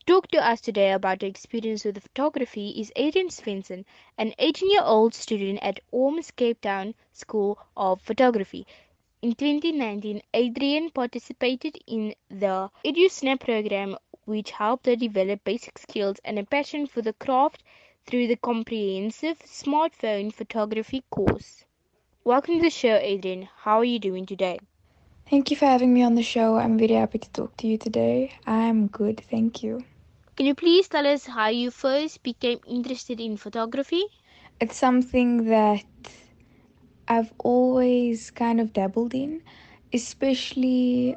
talk to us today about her experience with photography is Adrian Svensson, an 18-year-old student at OMS Cape Town School of Photography. In 2019, Adrian participated in the EduSnap program, which helped her develop basic skills and a passion for the craft through the comprehensive smartphone photography course. Welcome to the show, Adrian. How are you doing today? Thank you for having me on the show. I'm very happy to talk to you today. I'm good, thank you. Can you please tell us how you first became interested in photography? It's something that I've always kind of dabbled in, especially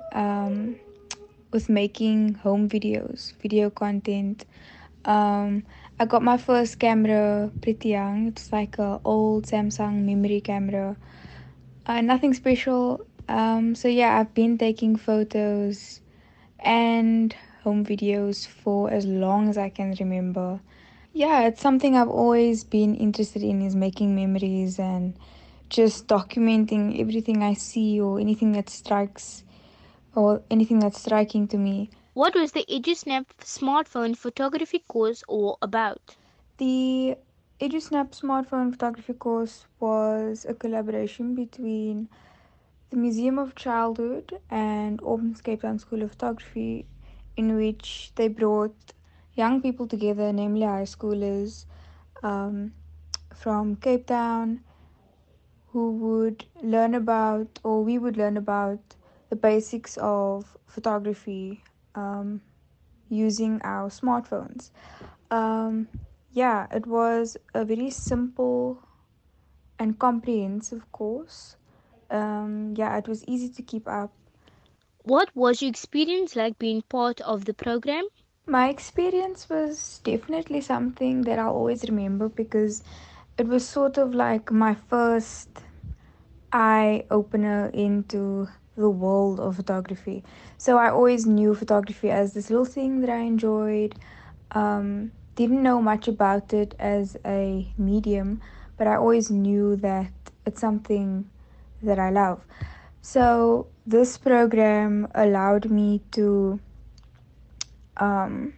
with making home videos, video content. Um, I got my first camera pretty young. It's like a old Samsung memory camera. Nothing special. So yeah, I've been taking photos and home videos for as long as I can remember. Yeah, it's something I've always been interested in is making memories and just documenting everything I see or anything that strikes or anything that's striking to me. What was the EduSnap smartphone photography course all about? The EduSnap smartphone photography course was a collaboration between the Museum of Childhood and Auburn Cape Town School of Photography, in which they brought young people together, namely high schoolers um, from Cape Town, who would learn about, or we would learn about, the basics of photography using our smartphones. Um, yeah, it was a very simple and comprehensive course. Yeah, it was easy to keep up. What was your experience like being part of the program? My experience was definitely something that I'll always remember because it was sort of like my first eye opener into the world of photography. So I always knew photography as this little thing that I enjoyed. Didn't know much about it as a medium, but I always knew that it's something that I love. So this program allowed me to um,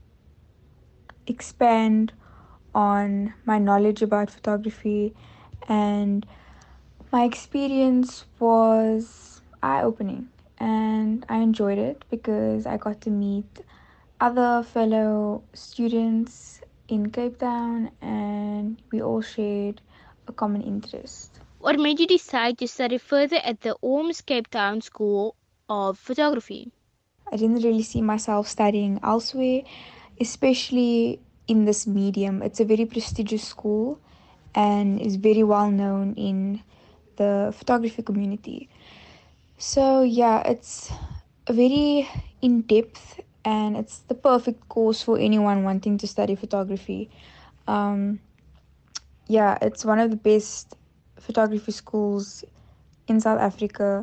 expand on my knowledge about photography, and my experience was eye opening and I enjoyed it because I got to meet other fellow students in Cape Town and we all shared a common interest. What made you decide to study further at the OMS Cape Town School of Photography? I didn't really see myself studying elsewhere, especially in this medium. It's a very prestigious school and is very well known in the photography community. So, yeah, it's very in depth and it's the perfect course for anyone wanting to study photography. Um, yeah, it's one of the best photography schools in South Africa.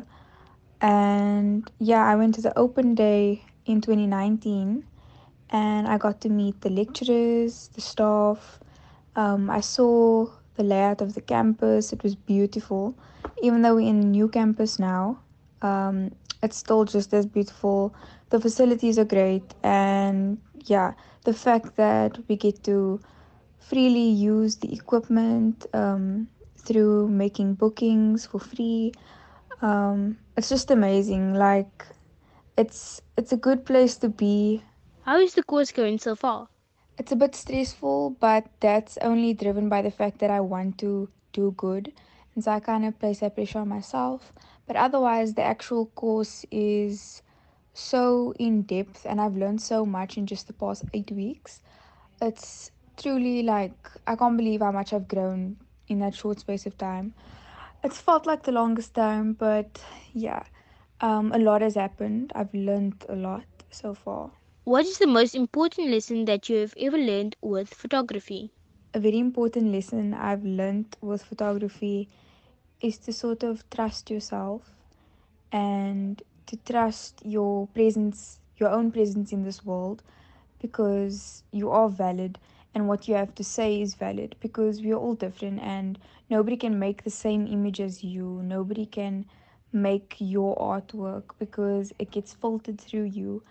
And yeah, I went to the open day in 2019 and I got to meet the lecturers, the staff. I saw the layout of the campus, it was beautiful. Even though we're in a new campus now, it's still just as beautiful. The facilities are great, and yeah, the fact that we get to freely use the equipment through making bookings for free. It's just amazing. Like it's a good place to be. How is the course going so far? It's a bit stressful, but that's only driven by the fact that I want to do good. And so I kind of place that pressure on myself. But otherwise, the actual course is so in depth, and I've learned so much in just the past 8 weeks. It's truly like, I can't believe how much I've grown in that short space of time. It's felt like the longest time, but yeah, a lot has happened. I've learned a lot so far. What is the most important lesson that you have ever learned with photography? A very important lesson I've learned with photography is to sort of trust yourself and to trust your presence, your own presence in this world, because you are valid and what you have to say is valid because we are all different and nobody can make the same image as you. Nobody can make your artwork because it gets filtered through you.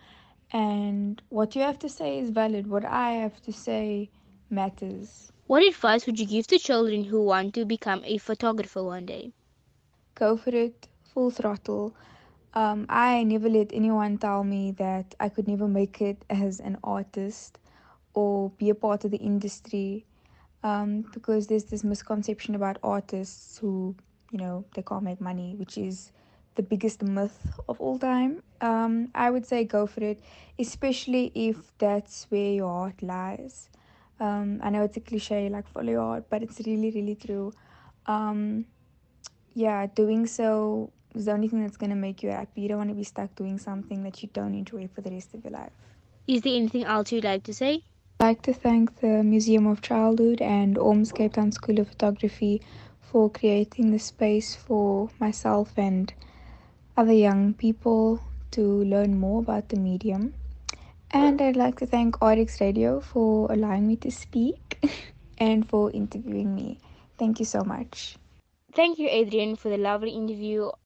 And what you have to say is valid. What I have to say matters. What advice would you give to children who want to become a photographer one day? Go for it, full throttle. I never let anyone tell me that I could never make it as an artist or be a part of the industry, because there's this misconception about artists who, they can't make money, which is the biggest myth of all time. I would say go for it, especially if that's where your heart lies. I know it's a cliche, like follow your heart, but it's really, really true. Um, yeah, doing so is the only thing that's going to make you happy. You don't want to be stuck doing something that you don't enjoy for the rest of your life. Is there anything else you'd like to say? I'd like to thank the Museum of Childhood and Orms Cape Town School of Photography for creating the space for myself and other young people to learn more about the medium. And I'd like to thank RX Radio for allowing me to speak and for interviewing me. Thank you so much. Thank you, Adrian, for the lovely interview